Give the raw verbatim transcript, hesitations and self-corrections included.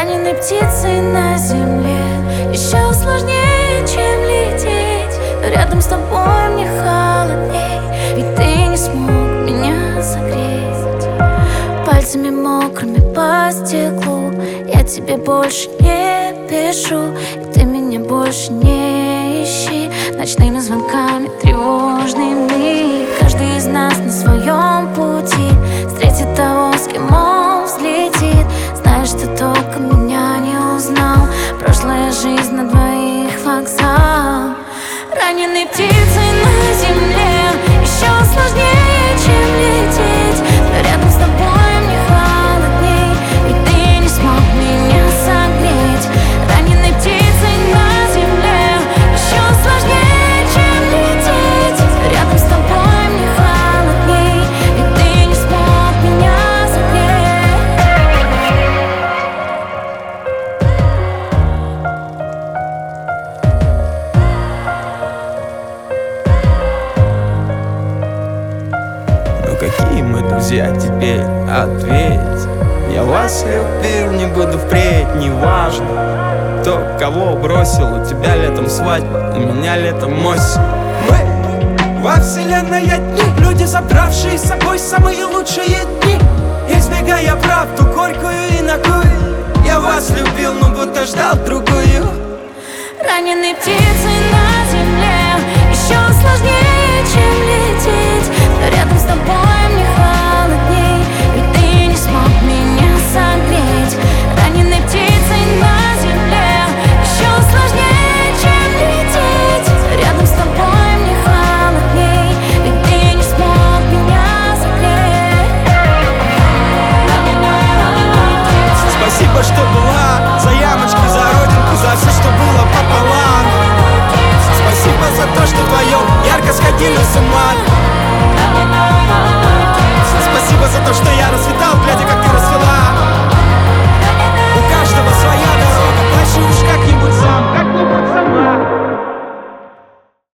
раненой птицей на земле. Еще сложнее, чем лететь, но рядом с тобой мне холодней, ведь ты не смог меня согреть. Пальцами мокрыми по стеклу я тебе больше не пишу, и ты меня больше не ищи ночными звонками тревожными. Каждый из нас на своем пути встретит того, с кем он взлетит. Знаешь, ты только меня не узнал, прошлая жизнь на двоих вокзал. Раненой птицей на земле еще сложнее, чем лететь, но рядом с тобой мне холодней, и ты не смог меня согреть. Раненой птицей на земле еще сложнее, чем лететь, рядом с тобой мне холодней, и ты не смог меня Ну какие мы друзья теперь, ответь. Я вас любил, не буду впредь, неважно кто кого бросил. У тебя летом свадьба, у меня летом осень. Мы во вселенной одни, люди, забравшие с собой самые лучшие дни, избегая правду горькую и ногую. Я вас любил, но будто ждал другую. раненой птицей на земле еще сложнее, чем лететь.